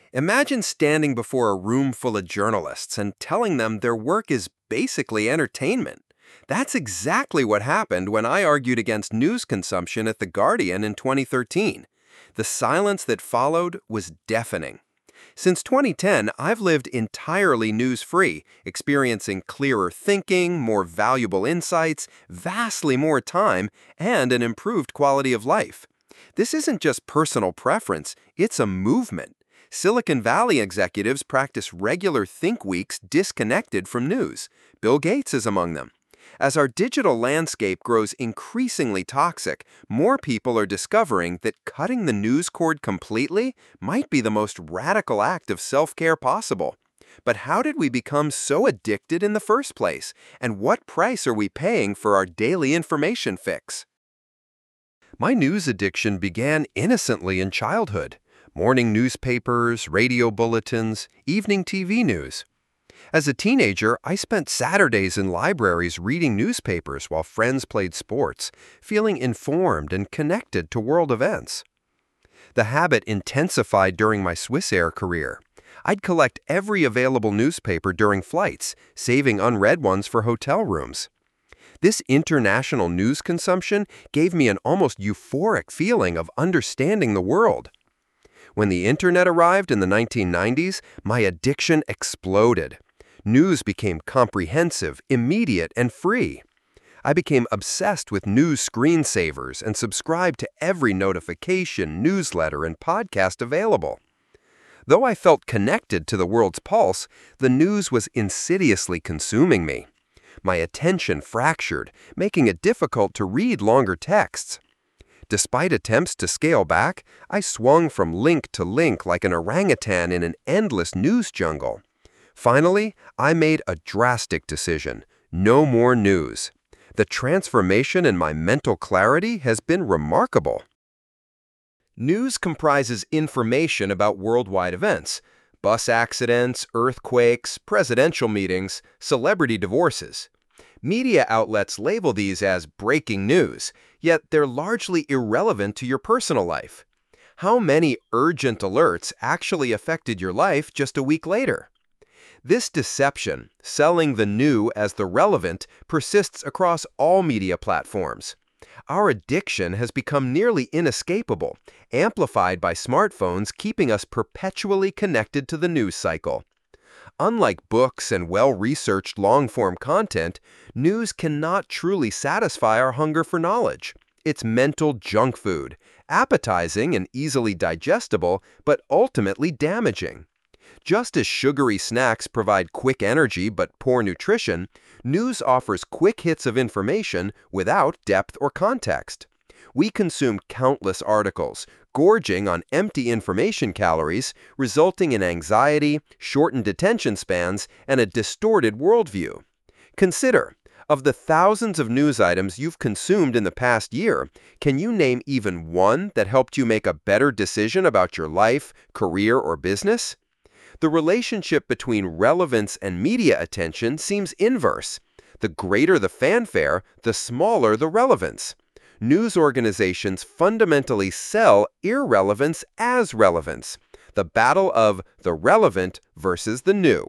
Imagine standing before a room full of journalists and telling them their work is basically entertainment. That's exactly what happened when I argued against news consumption at The Guardian in 2013. The silence that followed was deafening. Since 2010, I've lived entirely news-free, experiencing clearer thinking, more valuable insights, vastly more time, and an improved quality of life. This isn't just personal preference, it's a movement. Silicon Valley executives practice regular think weeks disconnected from news. Bill Gates is among them. As our digital landscape grows increasingly toxic, more people are discovering that cutting the news cord completely might be the most radical act of self-care possible. But how did we become so addicted in the first place? And what price are we paying for our daily information fix? My news addiction began innocently in childhood. Morning newspapers, radio bulletins, evening TV news. As a teenager, I spent Saturdays in libraries reading newspapers while friends played sports, feeling informed and connected to world events. The habit intensified during my Swissair career. I'd collect every available newspaper during flights, saving unread ones for hotel rooms. This international news consumption gave me an almost euphoric feeling of understanding the world. When the internet arrived in the 1990s, my addiction exploded. News became comprehensive, immediate, and free. I became obsessed with news screensavers and subscribed to every notification, newsletter, and podcast available. Though I felt connected to the world's pulse, the news was insidiously consuming me. My attention fractured, making it difficult to read longer texts. Despite attempts to scale back, I swung from link to link like an orangutan in an endless news jungle. Finally, I made a drastic decision: no more news. The transformation in my mental clarity has been remarkable. News comprises information about worldwide events: bus accidents, earthquakes, presidential meetings, celebrity divorces. Media outlets label these as breaking news, yet they're largely irrelevant to your personal life. How many urgent alerts actually affected your life just a week later? This deception, selling the new as the relevant, persists across all media platforms. Our addiction has become nearly inescapable, amplified by smartphones keeping us perpetually connected to the news cycle. Unlike books and well-researched long-form content, news cannot truly satisfy our hunger for knowledge. It's mental junk food, appetizing and easily digestible, but ultimately damaging. Just as sugary snacks provide quick energy but poor nutrition, news offers quick hits of information without depth or context. We consume countless articles, gorging on empty information calories, resulting in anxiety, shortened attention spans, and a distorted worldview. Consider, of the thousands of news items you've consumed in the past year, can you name even one that helped you make a better decision about your life, career, or business? The relationship between relevance and media attention seems inverse. The greater the fanfare, the smaller the relevance. News organizations fundamentally sell irrelevance as relevance, the battle of the relevant versus the new.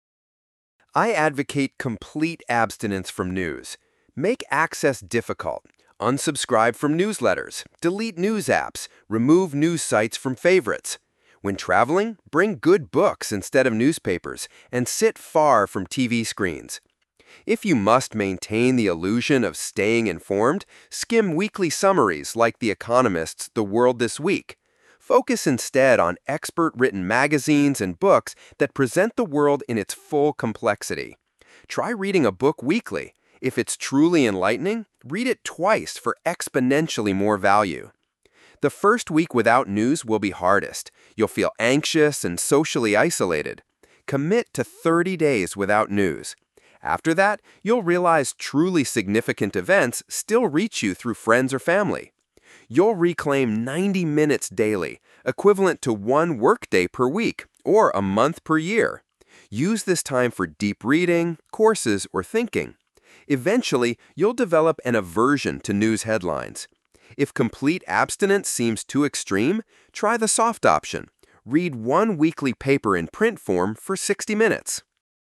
I advocate complete abstinence from news. Make access difficult. Unsubscribe from newsletters, delete news apps, remove news sites from favorites. When traveling, bring good books instead of newspapers, and sit far from TV screens. If you must maintain the illusion of staying informed, skim weekly summaries like The Economist's The World This Week. Focus instead on expert-written magazines and books that present the world in its full complexity. Try reading a book weekly. If it's truly enlightening, read it twice for exponentially more value. The first week without news will be hardest. You'll feel anxious and socially isolated. Commit to 30 days without news. After that, you'll realize truly significant events still reach you through friends or family. You'll reclaim 90 minutes daily, equivalent to one workday per week, or a month per year. Use this time for deep reading, courses, or thinking. Eventually, you'll develop an aversion to news headlines. If complete abstinence seems too extreme, try the soft option. read one weekly paper in print form for 60 minutes.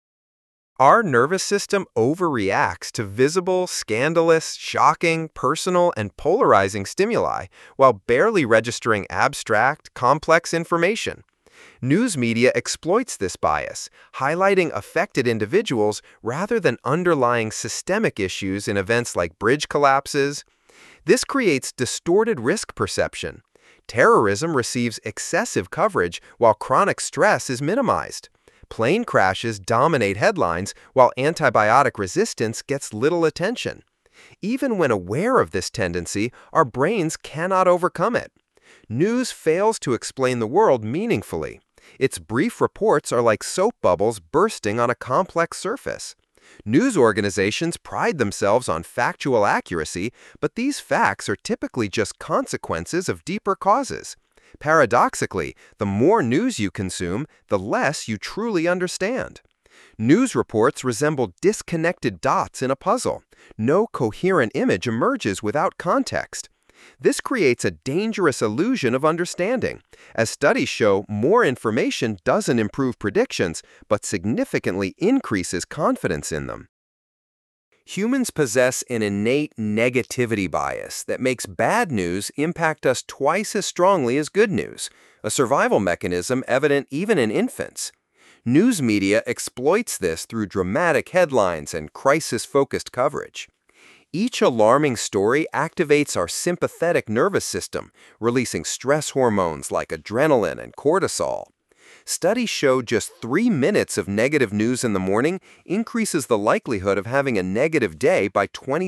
Our nervous system overreacts to visible, scandalous, shocking, personal, and polarizing stimuli while barely registering abstract, complex information. News media exploits this bias, highlighting affected individuals rather than underlying systemic issues in events like bridge collapses. This creates distorted risk perception. Terrorism receives excessive coverage while chronic stress is minimized. Plane crashes dominate headlines while antibiotic resistance gets little attention. Even when aware of this tendency, our brains cannot overcome it. News fails to explain the world meaningfully. Its brief reports are like soap bubbles bursting on a complex surface. News organizations pride themselves on factual accuracy, but these facts are typically just consequences of deeper causes. Paradoxically, the more news you consume, the less you truly understand. News reports resemble disconnected dots in a puzzle. No coherent image emerges without context. This creates a dangerous illusion of understanding. As studies show, more information doesn't improve predictions, but significantly increases confidence in them. Humans possess an innate negativity bias that makes bad news impact us twice as strongly as good news, a survival mechanism evident even in infants. News media exploits this through dramatic headlines and crisis-focused coverage. Each alarming story activates our sympathetic nervous system, releasing stress hormones like adrenaline and cortisol. Studies show just 3 minutes of negative news in the morning increases the likelihood of having a negative day by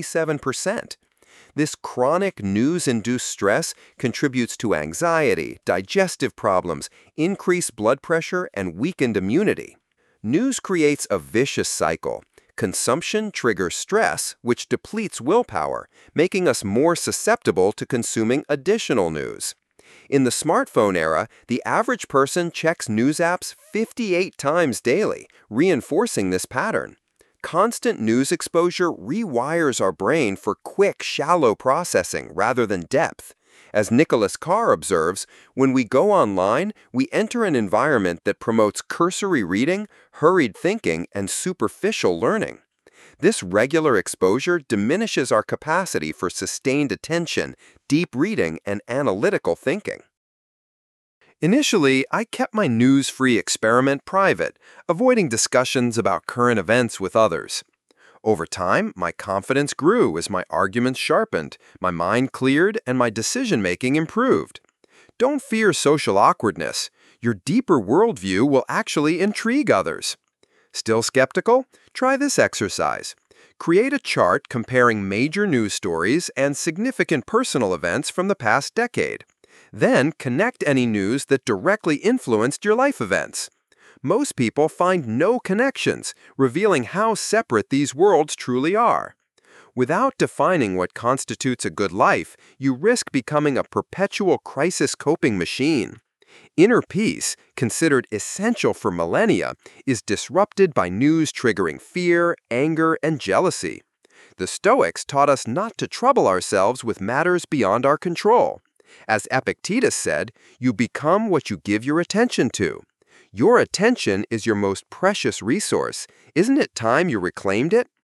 27%. This chronic news-induced stress contributes to anxiety, digestive problems, increased blood pressure, and weakened immunity. News creates a vicious cycle. Consumption triggers stress, which depletes willpower, making us more susceptible to consuming additional news. In the smartphone era, the average person checks news apps 58 times daily, reinforcing this pattern. Constant news exposure rewires our brain for quick, shallow processing rather than depth. As Nicholas Carr observes, when we go online, we enter an environment that promotes cursory reading, hurried thinking, and superficial learning. This regular exposure diminishes our capacity for sustained attention, deep reading, and analytical thinking. Initially, I kept my news-free experiment private, avoiding discussions about current events with others. Over time, my confidence grew as my arguments sharpened, my mind cleared, and my decision-making improved. Don't fear social awkwardness. Your deeper worldview will actually intrigue others. Still skeptical? Try this exercise. Create a chart comparing major news stories and significant personal events from the past decade. Then connect any news that directly influenced your life events. Most people find no connections, revealing how separate these worlds truly are. Without defining what constitutes a good life, you risk becoming a perpetual crisis coping machine. Inner peace, considered essential for millennia, is disrupted by news triggering fear, anger, and jealousy. The Stoics taught us not to trouble ourselves with matters beyond our control. As Epictetus said, you become what you give your attention to. Your attention is your most precious resource. Isn't it time you reclaimed it?